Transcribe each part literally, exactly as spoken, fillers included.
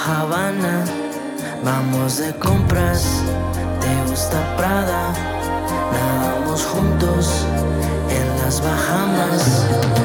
Havana, vamos de compras. ¿Te gusta Prada? Nadamos juntos en las Bahamas.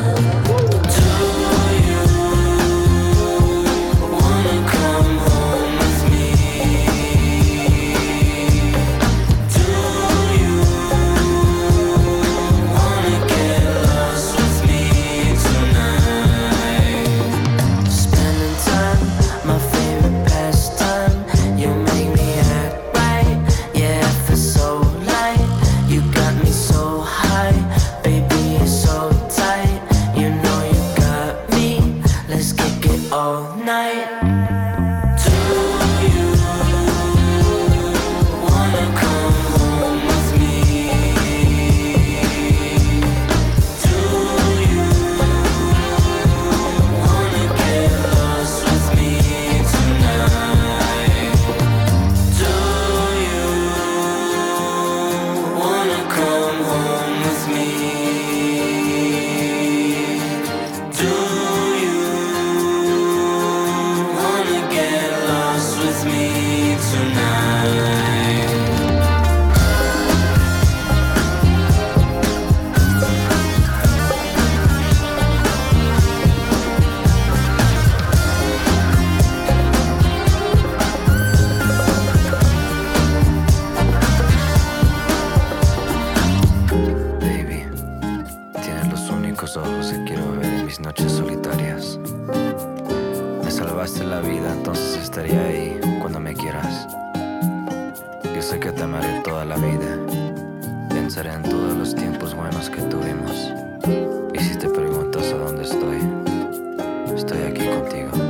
Ojos que quiero ver en mis noches solitarias. Me salvaste la vida, entonces estaré ahí cuando me quieras. Yo sé que te amaré toda la vida. Pensaré en todos los tiempos buenos que tuvimos. Y si te preguntas a dónde estoy, estoy aquí contigo.